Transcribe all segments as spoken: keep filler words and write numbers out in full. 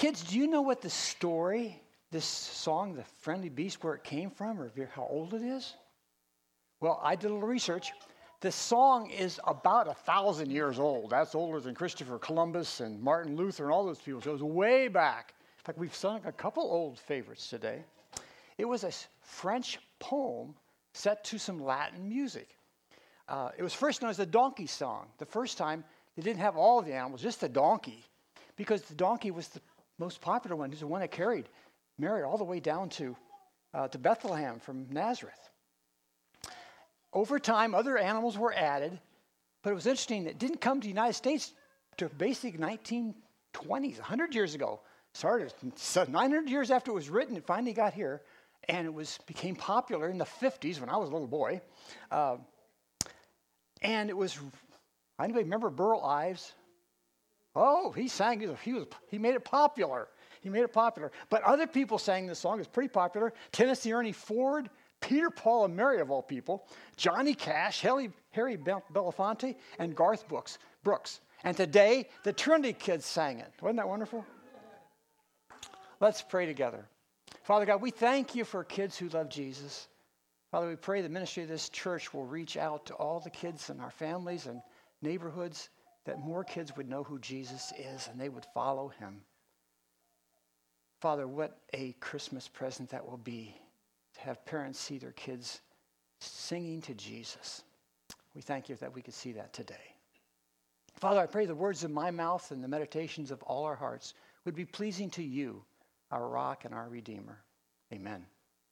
Kids, do you know what the story, this song, The Friendly Beast, where it came from, or how old it is? Well, I did a little research. The song is about a thousand years old. That's older than Christopher Columbus and Martin Luther and all those people. So it goes way back. In fact, we've sung a couple old favorites today. It was a French poem set to some Latin music. Uh, it was first known as the donkey song. The first time, they didn't have all the animals, just the donkey, because the donkey was the most popular one. It was the one that carried Mary all the way down to, uh, to Bethlehem from Nazareth. Over time, other animals were added, but it was interesting. It didn't come to the United States to basic nineteen twenties, one hundred years ago. Started nine hundred years after it was written, it finally got here, and it was became popular in the fifties when I was a little boy. Uh, and it was, anybody remember Burl Ives? Oh, he sang, he was, he was, he made it popular. He made it popular. But other people sang this song. It's pretty popular. Tennessee Ernie Ford, Peter, Paul, and Mary, of all people, Johnny Cash, Harry, Harry Belafonte, and Garth Brooks. Brooks. And today, the Trinity kids sang it. Wasn't that wonderful? Let's pray together. Father God, we thank you for kids who love Jesus. Father, we pray the ministry of this church will reach out to all the kids in our families and neighborhoods, that more kids would know who Jesus is and they would follow him. Father, what a Christmas present that will be, to have parents see their kids singing to Jesus. We thank you that we could see that today. Father, I pray the words of my mouth and the meditations of all our hearts would be pleasing to you, our rock and our redeemer. Amen.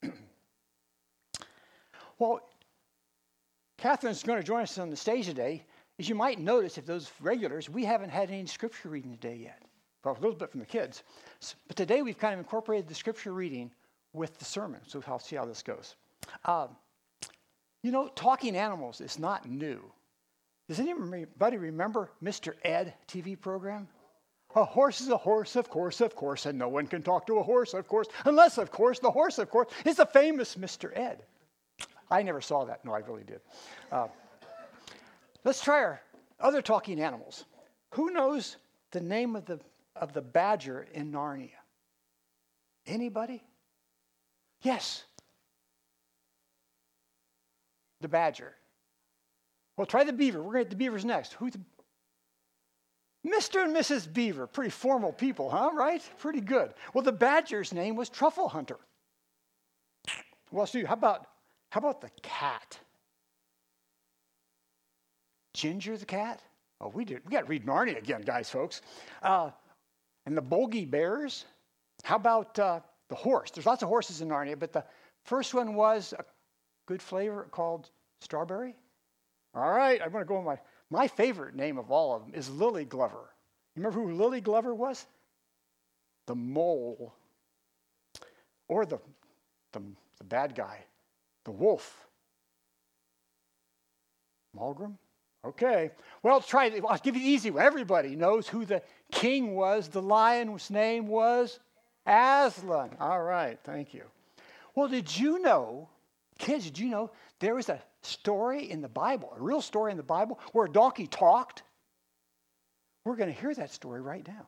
Well, Catherine's going to join us on the stage today. As you might notice, if those regulars, we haven't had any scripture reading today yet. Well, a little bit from the kids. So, but today we've kind of incorporated the scripture reading with the sermon. So I'll see how this goes. Um, you know, talking animals is not new. Does anybody remember Mister Ed T V program? A horse is a horse, of course, of course, and no one can talk to a horse, of course, unless, of course, the horse, of course, is the famous Mister Ed. I never saw that. No, I really did. Uh, let's try our other talking animals. Who knows the name of the of the badger in Narnia? Anybody? Yes. The badger. Well, try the beaver. We're going to get the beavers next. Who's the Mister and Missus Beaver. Pretty formal people, huh? Right? Pretty good. Well, the badger's name was Truffle Hunter. Well, so how about how about the cat? Ginger the cat? Oh, we did. We got to read Narnia again, guys, folks. Uh, and the Bogey Bears. How about uh, the horse? There's lots of horses in Narnia, but the first one was a good flavor called Strawberry. All right, I'm going to go with my, my favorite name of all of them is Lily Glover. You remember who Lily Glover was? The mole. Or the, the, the bad guy, the wolf. Malgrim? Okay. Well, try it. I'll give you the easy one. Everybody knows who the king was. The lion's name was Aslan. All right, thank you. Well, did you know, kids, did you know there was a story in the Bible, a real story in the Bible, where a donkey talked? We're going to hear that story right now.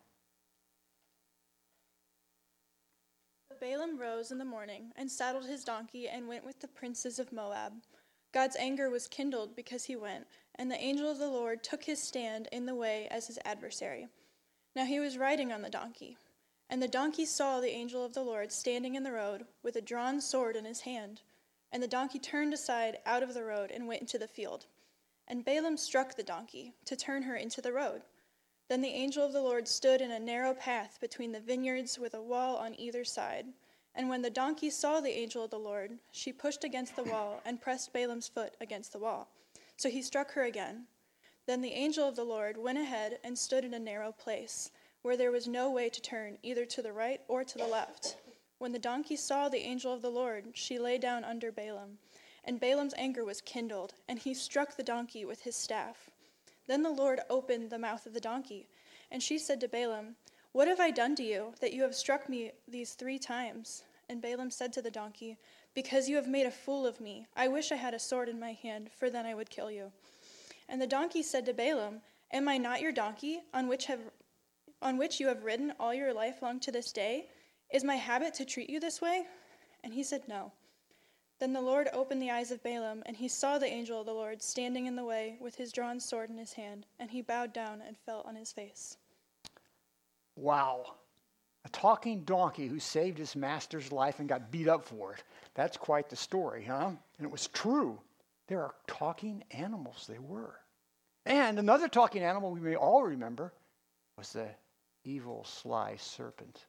Balaam rose in the morning and saddled his donkey and went with the princes of Moab. God's anger was kindled because he went, and the angel of the Lord took his stand in the way as his adversary. Now he was riding on the donkey, and the donkey saw the angel of the Lord standing in the road with a drawn sword in his hand. And the donkey turned aside out of the road and went into the field. And Balaam struck the donkey to turn her into the road. Then the angel of the Lord stood in a narrow path between the vineyards with a wall on either side. And when the donkey saw the angel of the Lord, she pushed against the wall and pressed Balaam's foot against the wall. So he struck her again. Then the angel of the Lord went ahead and stood in a narrow place, where there was no way to turn either to the right or to the left. When the donkey saw the angel of the Lord, she lay down under Balaam. And Balaam's anger was kindled, and he struck the donkey with his staff. Then the Lord opened the mouth of the donkey, and she said to Balaam, "What have I done to you, that you have struck me these three times?" And Balaam said to the donkey, "Because you have made a fool of me. I wish I had a sword in my hand, for then I would kill you." And the donkey said to Balaam, "Am I not your donkey, on which have on which you have ridden all your life long to this day? Is my habit to treat you this way?" And he said, "No." Then the Lord opened the eyes of Balaam, and he saw the angel of the Lord standing in the way with his drawn sword in his hand, and he bowed down and fell on his face. Wow. A talking donkey who saved his master's life and got beat up for it. That's quite the story, huh? And it was true. There are talking animals, they were. And another talking animal we may all remember was the evil, sly serpent.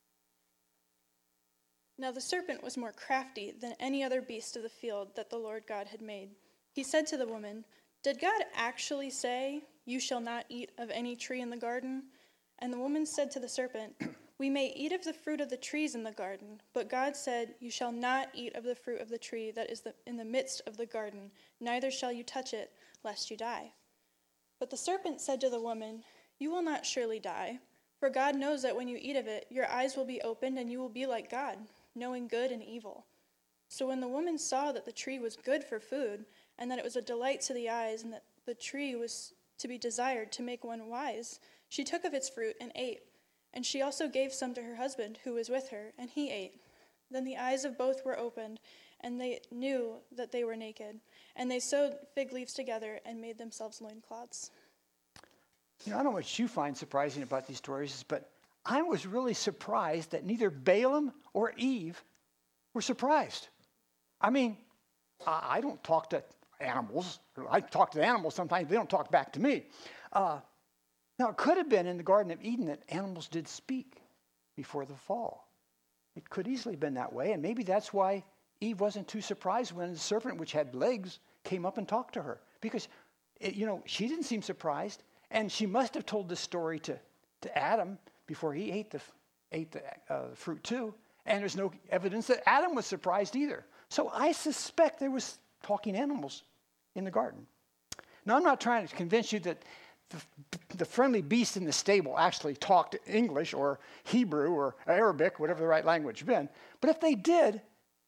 Now the serpent was more crafty than any other beast of the field that the Lord God had made. He said to the woman, "Did God actually say, 'You shall not eat of any tree in the garden'?" And the woman said to the serpent, "We may eat of the fruit of the trees in the garden, but God said, 'You shall not eat of the fruit of the tree that is the, in the midst of the garden, neither shall you touch it, lest you die.' But the serpent said to the woman, 'You will not surely die, for God knows that when you eat of it, your eyes will be opened and you will be like God, knowing good and evil.' So when the woman saw that the tree was good for food, and that it was a delight to the eyes, and that the tree was to be desired to make one wise, she took of its fruit and ate. And she also gave some to her husband, who was with her, and he ate. Then the eyes of both were opened, and they knew that they were naked. And they sewed fig leaves together and made themselves loincloths." You know, I don't know what you find surprising about these stories, but I was really surprised that neither Balaam or Eve were surprised. I mean, I, I don't talk to animals. I talk to animals sometimes. They don't talk back to me. Uh, now, it could have been in the Garden of Eden that animals did speak before the fall. It could easily have been that way, and maybe that's why Eve wasn't too surprised when the serpent, which had legs, came up and talked to her. Because, it, you know, she didn't seem surprised, and she must have told this story to, to Adam before he ate the, ate the uh, fruit too, and there's no evidence that Adam was surprised either. So I suspect there was talking animals in the garden. Now, I'm not trying to convince you that the, the friendly beast in the stable actually talked English or Hebrew or Arabic, whatever the right language had been. But if they did,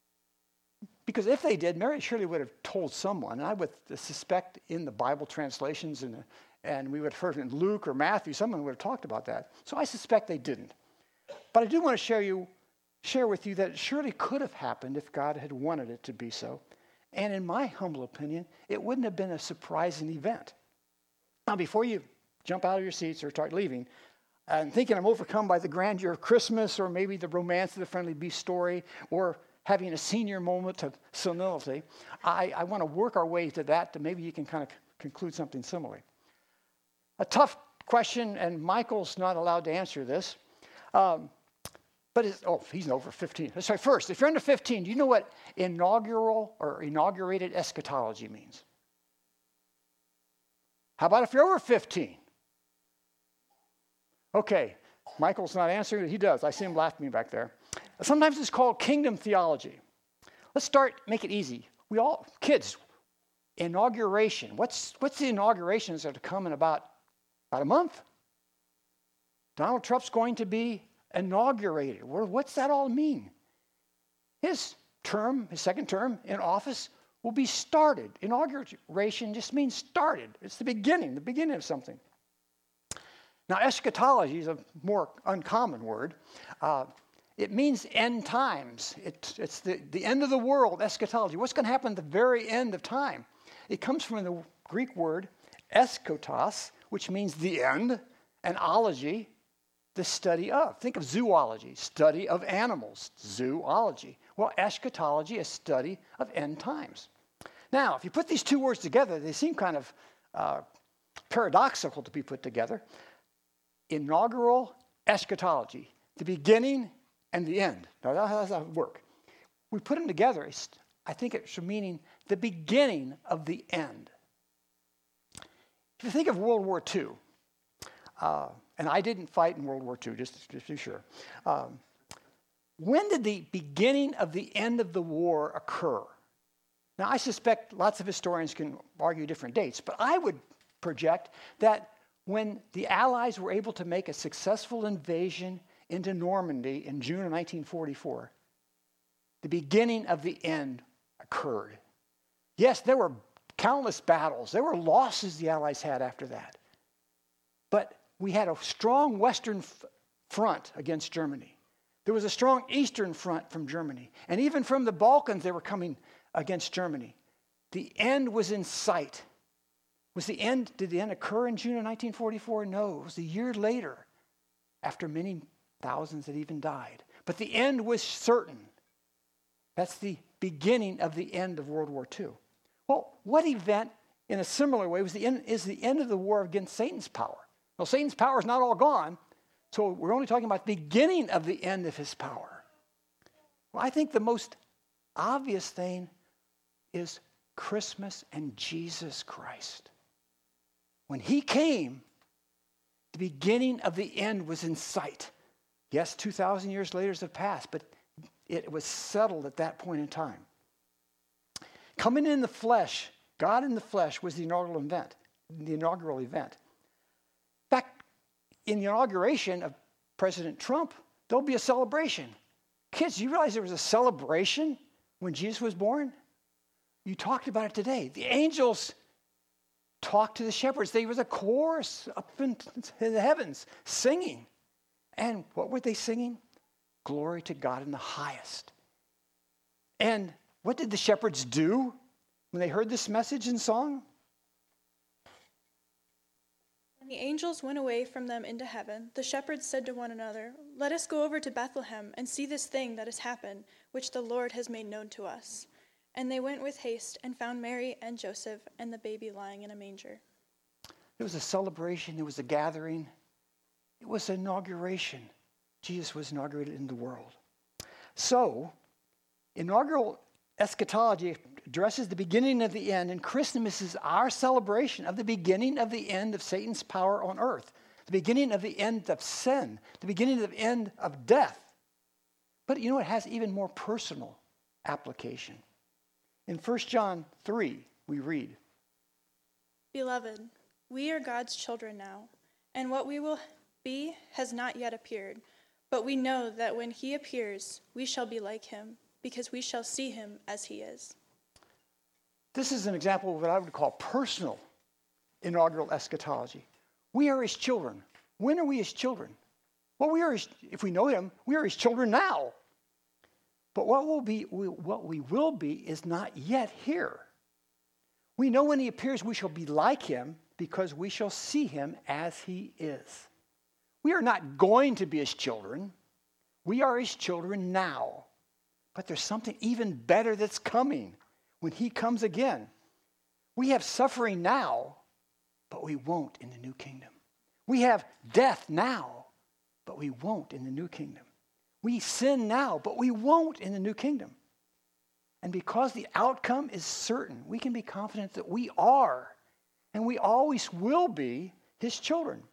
because if they did, Mary surely would have told someone. And I would suspect in the Bible translations, and, and we would have heard in Luke or Matthew, someone would have talked about that. So I suspect they didn't. But I do want to share, you, share with you that it surely could have happened if God had wanted it to be so. And in my humble opinion, it wouldn't have been a surprising event. Now, before you jump out of your seats or start leaving, and thinking I'm overcome by the grandeur of Christmas or maybe the romance of the friendly beast story or having a senior moment of senility, I, I want to work our way to that, to maybe you can kind of conclude something similar. A tough question, and Michael's not allowed to answer this. Um, but it's, oh, he's over fifteen. Sorry, first, if you're under fifteen, do you know what inaugural or inaugurated eschatology means? How about if you're over fifteen? Okay, Michael's not answering it. He does. I see him laughing back there. Sometimes it's called kingdom theology. Let's start, make it easy. We all, kids, inauguration. What's, what's the inaugurations that are coming about, about a month? Donald Trump's going to be inaugurated. What's that all mean? His term, his second term in office will be started. Inauguration just means started. It's the beginning, the beginning of something. Now, eschatology is a more uncommon word. Uh, it means end times. It, it's the, the end of the world, eschatology. What's going to happen at the very end of time? It comes from the Greek word eschatos, which means the end, and ology, the study of. Think of zoology, study of animals, zoology. Well, eschatology is study of end times. Now, if you put these two words together, they seem kind of uh, paradoxical to be put together. Inaugural eschatology, the beginning and the end. Now, how does that work? We put them together, I think it's meaning the beginning of the end. If you think of World War Two, uh, and I didn't fight in World War Two, just, just to be sure. Um, when did the beginning of the end of the war occur? Now, I suspect lots of historians can argue different dates, but I would project that when the Allies were able to make a successful invasion into Normandy in June of nineteen forty-four, the beginning of the end occurred. Yes, there were countless battles. There were losses the Allies had after that. But we had a strong Western f- front against Germany. There was a strong Eastern front from Germany. And even from the Balkans, they were coming against Germany. The end was in sight. Was the end, did the end occur in June of nineteen forty-four? No, it was a year later, after many thousands had even died. But the end was certain. That's the beginning of the end of World War Two. Well, what event, in a similar way, was the end, is the end of the war against Satan's power? Well, Satan's power is not all gone, so we're only talking about the beginning of the end of his power. Well, I think the most obvious thing is Christmas and Jesus Christ. When he came, the beginning of the end was in sight. Yes, two thousand years later have passed, but it was settled at that point in time. Coming in the flesh, God in the flesh, was the inaugural event. The inaugural event. In fact, in the inauguration of President Trump, there'll be a celebration. Kids, you realize there was a celebration when Jesus was born? You talked about it today. The angels talked to the shepherds. There was a chorus up in the heavens singing. And what were they singing? Glory to God in the highest. And what did the shepherds do when they heard this message and song? When the angels went away from them into heaven, the shepherds said to one another, "Let us go over to Bethlehem and see this thing that has happened, which the Lord has made known to us." And they went with haste and found Mary and Joseph and the baby lying in a manger. It was a celebration. It was a gathering. It was an inauguration. Jesus was inaugurated in the world. So, inaugural eschatology addresses the beginning of the end, and Christmas is our celebration of the beginning of the end of Satan's power on earth, the beginning of the end of sin, the beginning of the end of death. But you know, it has even more personal application. In First John three, we read, "Beloved, we are God's children now, and what we will be has not yet appeared. But we know that when he appears, we shall be like him, because we shall see him as he is." This is an example of what I would call personal inaugural eschatology. We are his children. When are we his children? Well, we are his, if we know him, we are his children now. But what will be, what we will be is not yet here. We know when he appears, we shall be like him, because we shall see him as he is. We are not going to be his children. We are his children now. But there's something even better that's coming when he comes again. We have suffering now, but we won't in the new kingdom. We have death now, but we won't in the new kingdom. We sin now, but we won't in the new kingdom. And because the outcome is certain, we can be confident that we are, and we always will be, his children.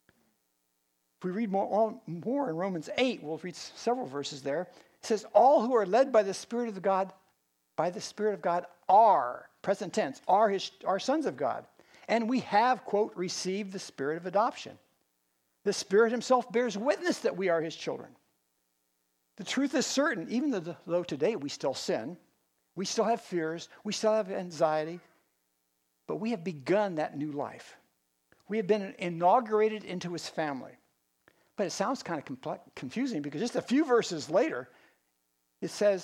If we read more, more in Romans eight, we'll read several verses there. It says, all who are led by the Spirit of God, by the Spirit of God are, present tense, are his, are sons of God. And we have, quote, received the Spirit of adoption. The Spirit himself bears witness that we are his children. The truth is certain, even though, though today we still sin, we still have fears, we still have anxiety, but we have begun that new life. We have been inaugurated into his family. But it sounds kind of complex, confusing, because just a few verses later, it says,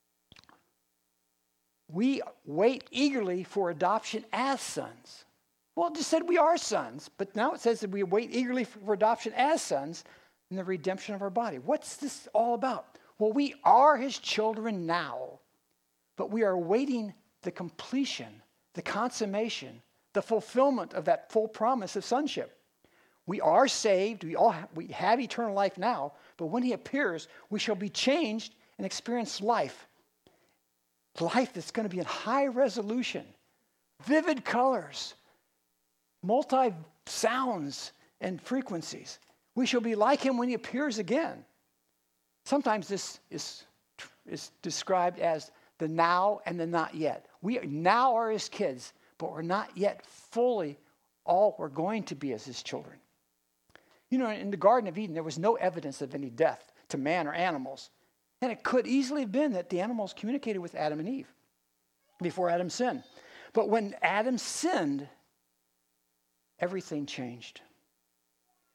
we wait eagerly for adoption as sons. Well, it just said we are sons, but now it says that we wait eagerly for adoption as sons in the redemption of our body. What's this all about? Well, we are his children now, but we are awaiting the completion, the consummation, the fulfillment of that full promise of sonship. We are saved, we all have, we have eternal life now, but when he appears, we shall be changed and experience life. Life that's going to be in high resolution, vivid colors, multi sounds and frequencies. We shall be like him when he appears again. Sometimes this is, is described as the now and the not yet. We now are his kids, but we're not yet fully all we're going to be as his children. You know, in the Garden of Eden, there was no evidence of any death to man or animals. And it could easily have been that the animals communicated with Adam and Eve before Adam sinned. But when Adam sinned, everything changed.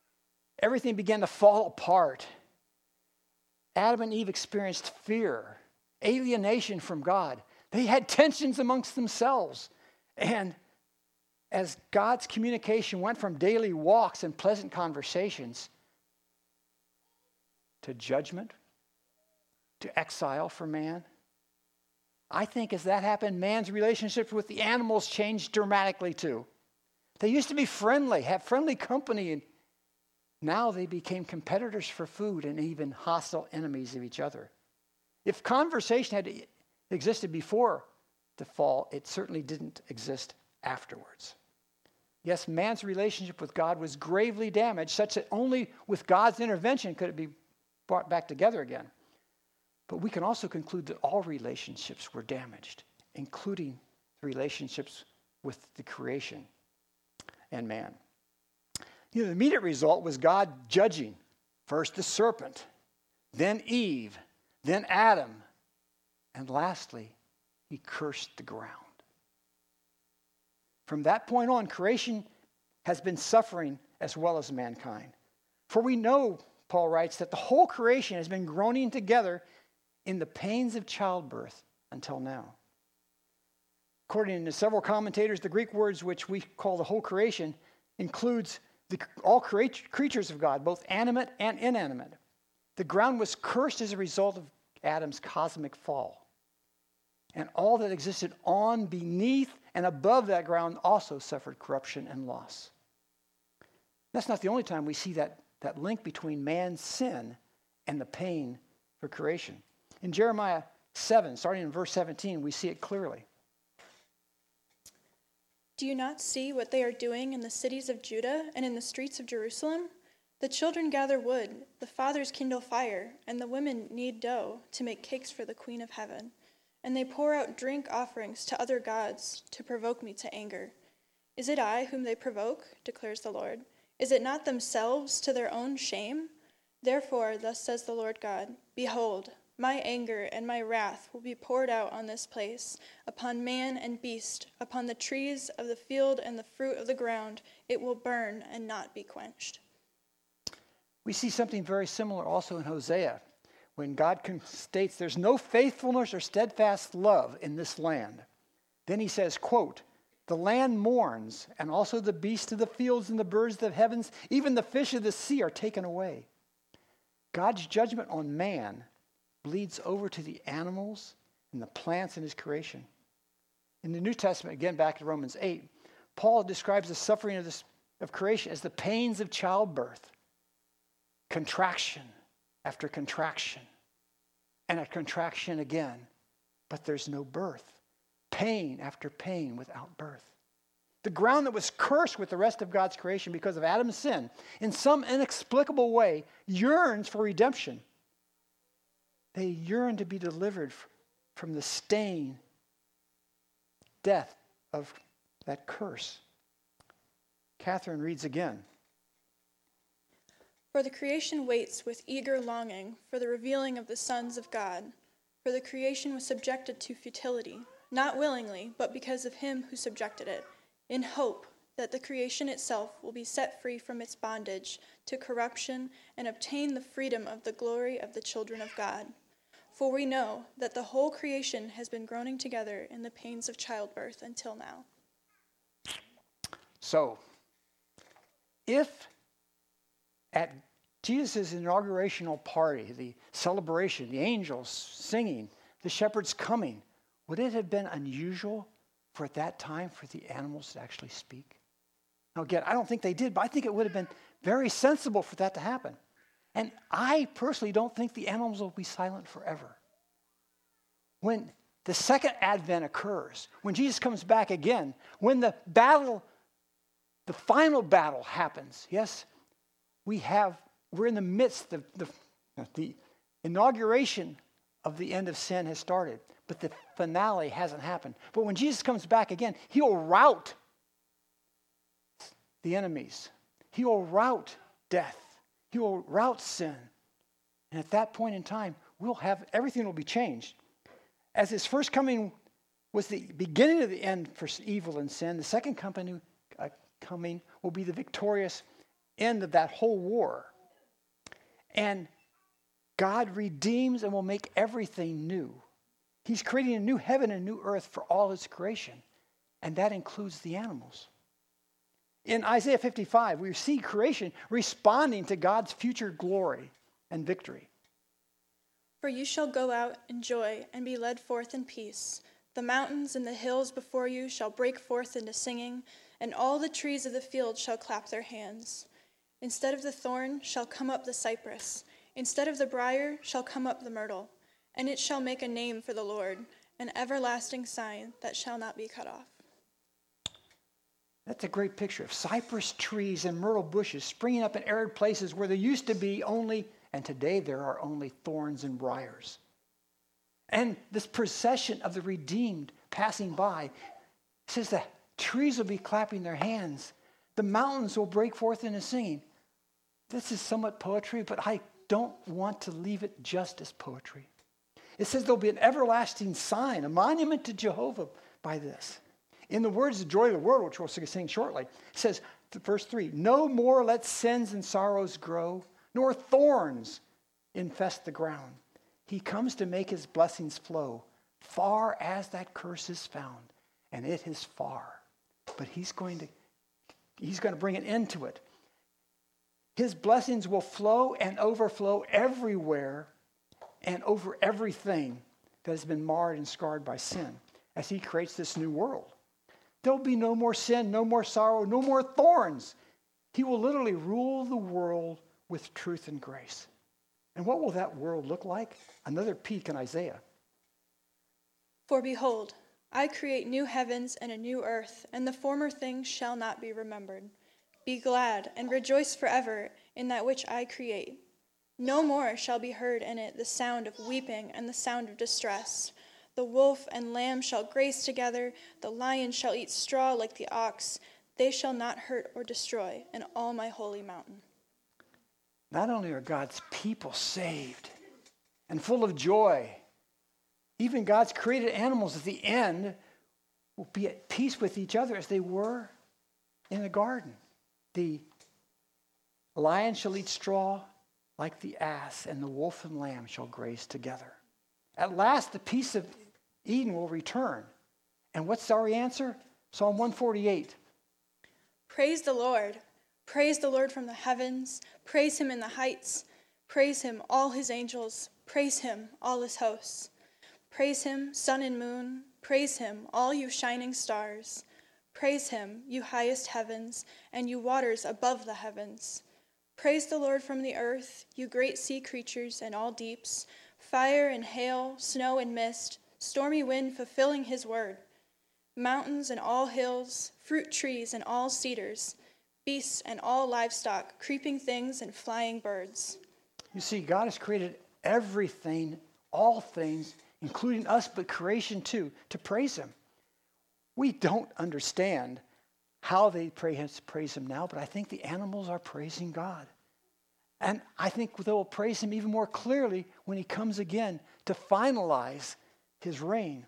everything began to fall apart. Adam and Eve experienced fear, alienation from God. They had tensions amongst themselves. And as God's communication went from daily walks and pleasant conversations to judgment, to exile for man, I think as that happened, man's relationships with the animals changed dramatically too. They used to be friendly, have friendly company, and now they became competitors for food and even hostile enemies of each other. If conversation had existed before the fall, it certainly didn't exist afterwards. Yes, man's relationship with God was gravely damaged, such that only with God's intervention could it be brought back together again. But we can also conclude that all relationships were damaged, including relationships with the creation and man. You know, the immediate result was God judging first the serpent, then Eve, then Adam, and lastly, he cursed the ground. From that point on, creation has been suffering as well as mankind. For we know, Paul writes, that the whole creation has been groaning together in the pains of childbirth until now. According to several commentators, the Greek words which we call the whole creation includes the, all crea- creatures of God, both animate and inanimate. The ground was cursed as a result of Adam's cosmic fall. And all that existed on, beneath, and above that ground also suffered corruption and loss. That's not the only time we see that, that link between man's sin and the pain for creation. In Jeremiah seven, starting in verse seventeen, we see it clearly. Do you not see what they are doing in the cities of Judah and in the streets of Jerusalem? The children gather wood, the fathers kindle fire, and the women knead dough to make cakes for the Queen of Heaven. And they pour out drink offerings to other gods to provoke me to anger. Is it I whom they provoke, declares the Lord? Is it not themselves to their own shame? Therefore, thus says the Lord God, behold, my anger and my wrath will be poured out on this place, upon man and beast, upon the trees of the field and the fruit of the ground. It will burn and not be quenched. We see something very similar also in Hosea, when God states there's no faithfulness or steadfast love in this land. Then he says, quote, the land mourns, and also the beasts of the fields and the birds of the heavens, even the fish of the sea are taken away. God's judgment on man bleeds over to the animals and the plants in his creation. In the New Testament, again back to Romans eight, Paul describes the suffering of, this, of creation as the pains of childbirth, contraction after contraction, and a contraction again, but there's no birth. Pain after pain without birth. The ground that was cursed with the rest of God's creation because of Adam's sin, in some inexplicable way, yearns for redemption. They yearn to be delivered from the stain, death of that curse. Catherine reads again. For the creation waits with eager longing for the revealing of the sons of God. For the creation was subjected to futility, not willingly, but because of him who subjected it, in hope that the creation itself will be set free from its bondage to corruption and obtain the freedom of the glory of the children of God. For we know that the whole creation has been groaning together in the pains of childbirth until now. So, if at Jesus' inaugurational party, the celebration, the angels singing, the shepherds coming, would it have been unusual for at that time for the animals to actually speak? Now again, I don't think they did, but I think it would have been very sensible for that to happen. And I personally don't think the animals will be silent forever. When the second advent occurs, when Jesus comes back again, when the battle, the final battle happens, yes, we have, we're in the midst of the, the inauguration of the end of sin has started, but the finale hasn't happened. But when Jesus comes back again, he will rout the enemies. He will rout death. He will rout sin. And at that point in time, we'll have, everything will be changed. As his first coming was the beginning of the end for evil and sin, the second coming, uh, coming will be the victorious end of that whole war. And God redeems and will make everything new. He's creating a new heaven and a new earth for all his creation. And that includes the animals. In Isaiah fifty-five, we see creation responding to God's future glory and victory. For you shall go out in joy and be led forth in peace. The mountains and the hills before you shall break forth into singing, and all the trees of the field shall clap their hands. Instead of the thorn shall come up the cypress. Instead of the brier shall come up the myrtle. And it shall make a name for the Lord, an everlasting sign that shall not be cut off. That's a great picture of cypress trees and myrtle bushes springing up in arid places where there used to be only, and today there are only thorns and briars. And this procession of the redeemed passing by says the trees will be clapping their hands. The mountains will break forth into singing. This is somewhat poetry, but I don't want to leave it just as poetry. It says there'll be an everlasting sign, a monument to Jehovah by this. In the words, The Joy of the World, which we'll sing shortly, it says, verse three, no more let sins and sorrows grow, nor thorns infest the ground. He comes to make his blessings flow, far as that curse is found, and it is far. But he's going to, he's going to bring an end to it. His blessings will flow and overflow everywhere and over everything that has been marred and scarred by sin as he creates this new world. There'll be no more sin, no more sorrow, no more thorns. He will literally rule the world with truth and grace. And what will that world look like? Another peek in Isaiah. For behold, I create new heavens and a new earth, and the former things shall not be remembered. Be glad and rejoice forever in that which I create. No more shall be heard in it the sound of weeping and the sound of distress. The wolf and lamb shall graze together, the lion shall eat straw like the ox. They shall not hurt or destroy in all my holy mountain. Not only are God's people saved and full of joy, even God's created animals at the end will be at peace with each other as they were in the garden. The lion shall eat straw like the ass, and the wolf and lamb shall graze together. At last, the peace of Eden will return. And what's our answer? Psalm one forty-eight. Praise the Lord. Praise the Lord from the heavens. Praise him in the heights. Praise him, all his angels. Praise him, all his hosts. Praise him, sun and moon. Praise him, all you shining stars. Praise him, you highest heavens, and you waters above the heavens. Praise the Lord from the earth, you great sea creatures and all deeps, fire and hail, snow and mist, stormy wind fulfilling his word, mountains and all hills, fruit trees and all cedars, beasts and all livestock, creeping things and flying birds. You see, God has created everything, all things, including us, but creation too, to praise him. We don't understand how they praise, praise him now, but I think the animals are praising God. And I think they will praise him even more clearly when he comes again to finalize his reign.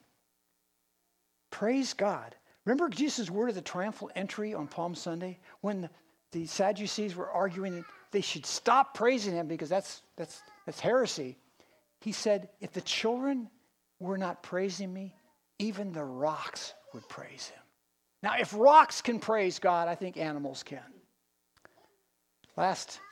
Praise God. Remember Jesus' word of the triumphal entry on Palm Sunday when the, the Sadducees were arguing that they should stop praising him because that's, that's, that's heresy. He said, if the children were not praising me, even the rocks would praise him. Now, if rocks can praise God, I think animals can. Last.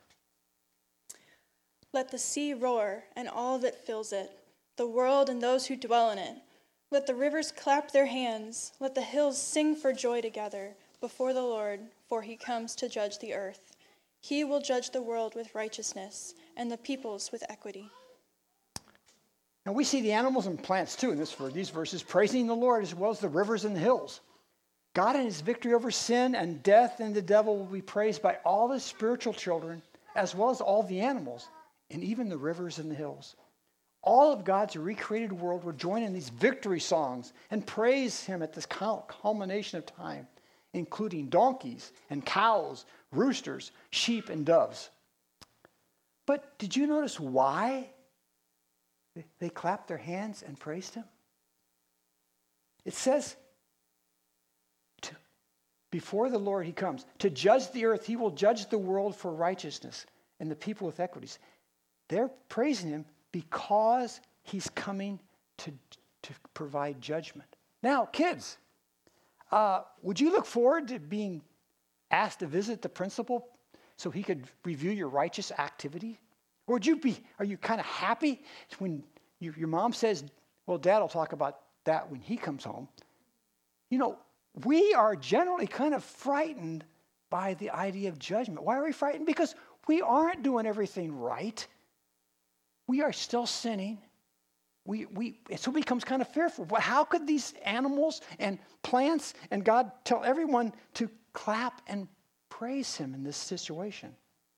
Let the sea roar and all that fills it, the world and those who dwell in it. Let the rivers clap their hands. Let the hills sing for joy together before the Lord, for he comes to judge the earth. He will judge the world with righteousness and the peoples with equity. Now we see the animals and plants too in this, these verses, praising the Lord as well as the rivers and the hills. God and his victory over sin and death and the devil will be praised by all his spiritual children, as well as all the animals, and even the rivers and the hills. All of God's recreated world will join in these victory songs and praise him at this culmination of time, including donkeys and cows, roosters, sheep, and doves. But did you notice why they clapped their hands and praised him? It says, before the Lord he comes. To judge the earth, he will judge the world for righteousness and the people with equities. They're praising him because he's coming to, to provide judgment. Now, kids, uh, would you look forward to being asked to visit the principal so he could review your righteous activity? Or would you be, are you kind of happy when you, your mom says, well, Dad will talk about that when he comes home? You know, we are generally kind of frightened by the idea of judgment. Why are we frightened? Because we aren't doing everything right. We are still sinning. We, we, so it becomes kind of fearful. But how could these animals and plants and God tell everyone to clap and praise him in this situation?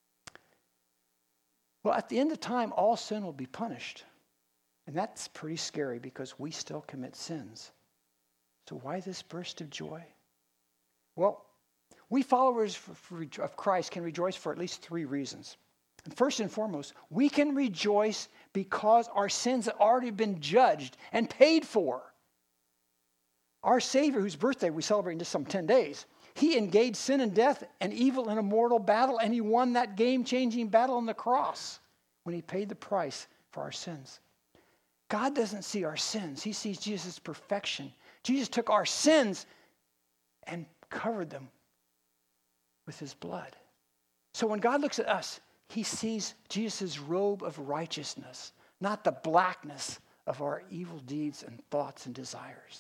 Well, at the end of time, all sin will be punished. And that's pretty scary because we still commit sins. So why this burst of joy? Well, we followers of Christ can rejoice for at least three reasons. And first and foremost, we can rejoice because our sins have already been judged and paid for. Our Savior, whose birthday we celebrate in just some ten days, he engaged sin and death and evil in a mortal battle, and he won that game-changing battle on the cross when he paid the price for our sins. God doesn't see our sins. He sees Jesus' perfection. Jesus took our sins and covered them with his blood. So when God looks at us, he sees Jesus' robe of righteousness, not the blackness of our evil deeds and thoughts and desires.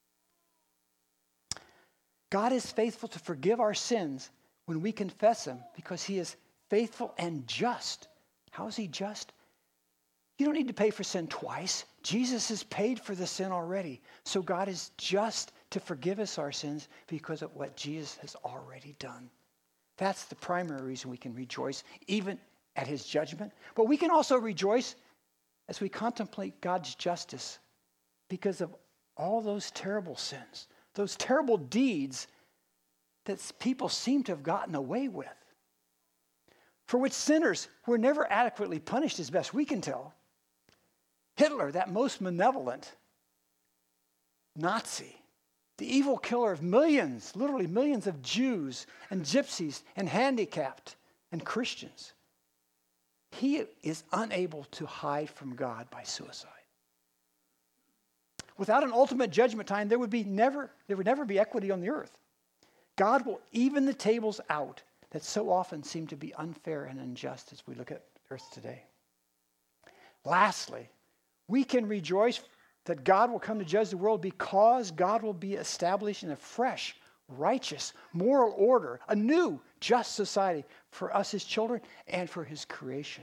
God is faithful to forgive our sins when we confess them because he is faithful and just. How is he just? You don't need to pay for sin twice. Jesus has paid for the sin already. So God is just to forgive us our sins because of what Jesus has already done. That's the primary reason we can rejoice, even at his judgment. But we can also rejoice as we contemplate God's justice because of all those terrible sins, those terrible deeds that people seem to have gotten away with, for which sinners were never adequately punished as best we can tell. Hitler, that most malevolent Nazi, the evil killer of millions, literally millions of Jews and gypsies and handicapped and Christians, he is unable to hide from God by suicide. Without an ultimate judgment time, there would be never, there would never be equity on the earth. God will even the tables out that so often seem to be unfair and unjust as we look at earth today. Lastly, we can rejoice that God will come to judge the world because God will be establishing a fresh, righteous, moral order, a new, just society for us, his children, and for his creation.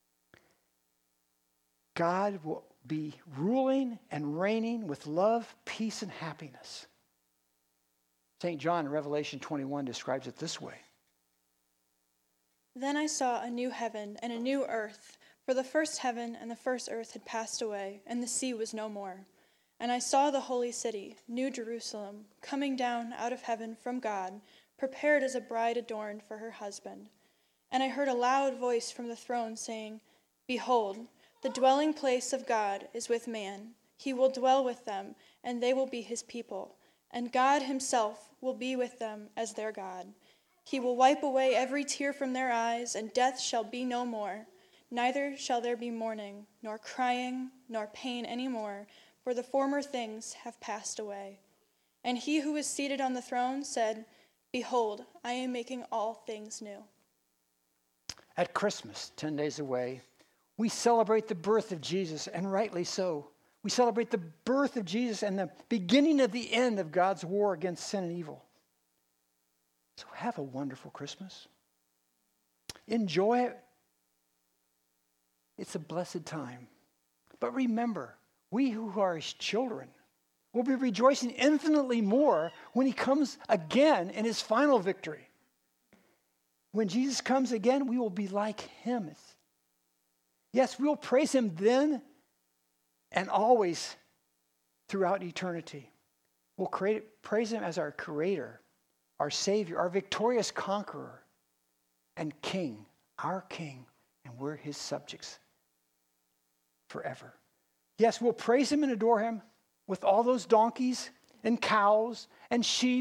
God will be ruling and reigning with love, peace, and happiness. Saint John in Revelation twenty-one describes it this way. Then I saw a new heaven and a new earth, for the first heaven and the first earth had passed away, and the sea was no more. And I saw the holy city, New Jerusalem, coming down out of heaven from God, prepared as a bride adorned for her husband. And I heard a loud voice from the throne saying, Behold, the dwelling place of God is with man. He will dwell with them, and they will be his people. And God himself will be with them as their God. He will wipe away every tear from their eyes, and death shall be no more. Neither shall there be mourning, nor crying, nor pain any more, for the former things have passed away. And he who is seated on the throne said, Behold, I am making all things new. At Christmas, ten days away, we celebrate the birth of Jesus, and rightly so. We celebrate the birth of Jesus and the beginning of the end of God's war against sin and evil. So have a wonderful Christmas. Enjoy it. It's a blessed time. But remember, we who are his children will be rejoicing infinitely more when he comes again in his final victory. When Jesus comes again, we will be like him. Yes, we will praise him then and always throughout eternity. We'll create, praise him as our creator, our savior, our victorious conqueror, and king, our king, and we're his subjects forever. Yes, we'll praise him and adore him with all those donkeys and cows and sheep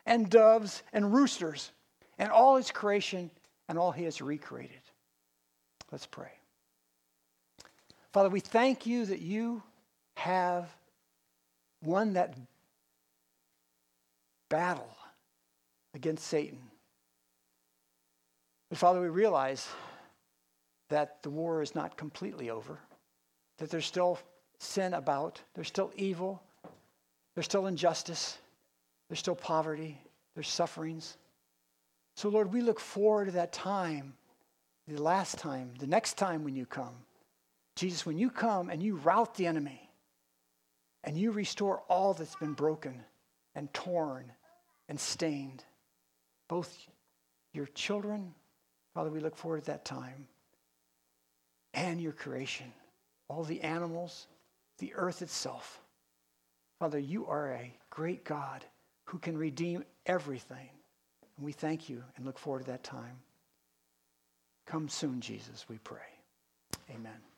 and doves and roosters and all his creation and all he has recreated. Let's pray. Father, we thank you that you have won that battle against Satan. But Father, we realize that the war is not completely over, that there's still sin about, there's still evil, there's still injustice, there's still poverty, there's sufferings. So Lord, we look forward to that time, the last time, the next time when you come. Jesus, when you come and you rout the enemy and you restore all that's been broken and torn and stained, both your children, Father, we look forward to that time, and your creation, all the animals, the earth itself. Father, you are a great God who can redeem everything. And we thank you and look forward to that time. Come soon, Jesus, we pray. Amen.